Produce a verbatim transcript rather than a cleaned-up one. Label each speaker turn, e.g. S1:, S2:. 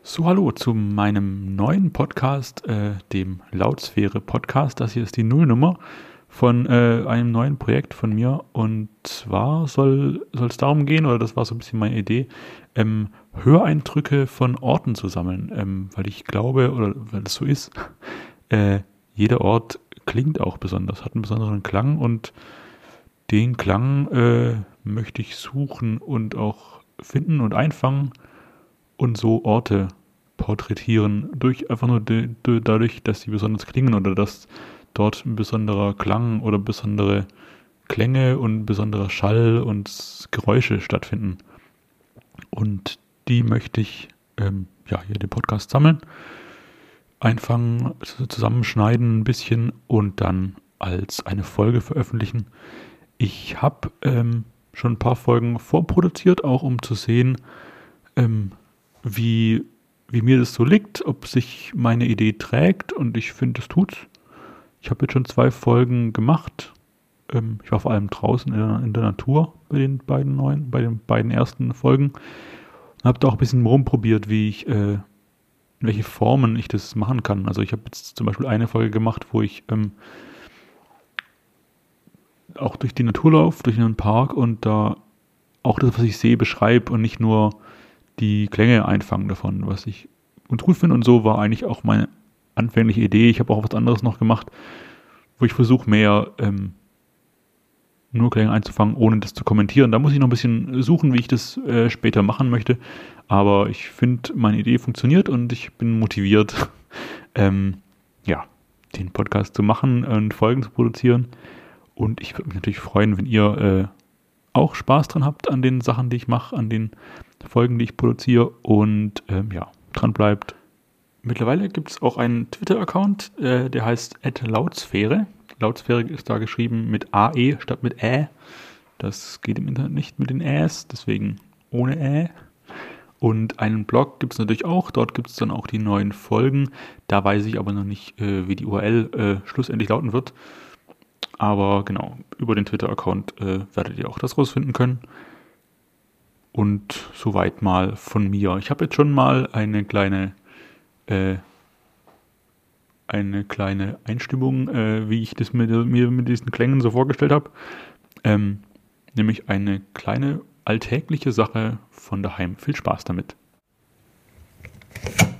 S1: So, hallo zu meinem neuen Podcast, äh, dem Lautsphäre-Podcast. Das hier ist die Nullnummer von äh, einem neuen Projekt von mir. Und zwar soll soll es darum gehen, oder das war so ein bisschen meine Idee, ähm, Höreindrücke von Orten zu sammeln. Ähm, weil ich glaube, oder weil es so ist, äh, jeder Ort klingt auch besonders, hat einen besonderen Klang. Und den Klang äh, möchte ich suchen und auch finden und einfangen und so Orte porträtieren, durch einfach nur de, de, dadurch, dass sie besonders klingen oder dass dort ein besonderer Klang oder besondere Klänge und besonderer Schall und Geräusche stattfinden. Und die möchte ich ähm, ja hier den Podcast sammeln, einfangen, zusammenschneiden ein bisschen und dann als eine Folge veröffentlichen. Ich habe ähm, schon ein paar Folgen vorproduziert, auch um zu sehen, ähm, wie, wie mir das so liegt, ob sich meine Idee trägt, und ich finde, es tut's. Ich habe jetzt schon zwei Folgen gemacht. Ähm, ich war vor allem draußen in der, in der Natur bei den beiden neuen, bei den beiden ersten Folgen und habe da auch ein bisschen rumprobiert, wie ich, äh, in welche Formen ich das machen kann. Also ich habe jetzt zum Beispiel eine Folge gemacht, wo ich ähm, auch durch die Natur laufe, durch einen Park und da auch das, was ich sehe, beschreibe und nicht nur die Klänge einfangen davon, was ich und gut finde. Und so war eigentlich auch meine anfängliche Idee. Ich habe auch was anderes noch gemacht, wo ich versuche, mehr ähm, nur Klänge einzufangen, ohne das zu kommentieren. Da muss ich noch ein bisschen suchen, wie ich das äh, später machen möchte. Aber ich finde, meine Idee funktioniert und ich bin motiviert, ähm, ja, den Podcast zu machen und Folgen zu produzieren. Und ich würde mich natürlich freuen, wenn ihr äh, auch Spaß dran habt an den Sachen, die ich mache, an den Folgen, die ich produziere und ähm, ja, dran bleibt. Mittlerweile gibt es auch einen Twitter-Account, äh, der heißt at Lautsphäre. Lautsphäre ist da geschrieben mit A E statt mit Ä. Das geht im Internet nicht mit den Äs, deswegen ohne Ä. Und einen Blog gibt es natürlich auch, dort gibt es dann auch die neuen Folgen. Da weiß ich aber noch nicht, äh, wie die U R L äh, schlussendlich lauten wird. Aber genau, über den Twitter-Account äh, werdet ihr auch das rausfinden können. Und soweit mal von mir. Ich habe jetzt schon mal eine kleine, äh, eine kleine Einstimmung, äh, wie ich das mit, mir mit diesen Klängen so vorgestellt habe. Ähm, nämlich eine kleine alltägliche Sache von daheim. Viel Spaß damit.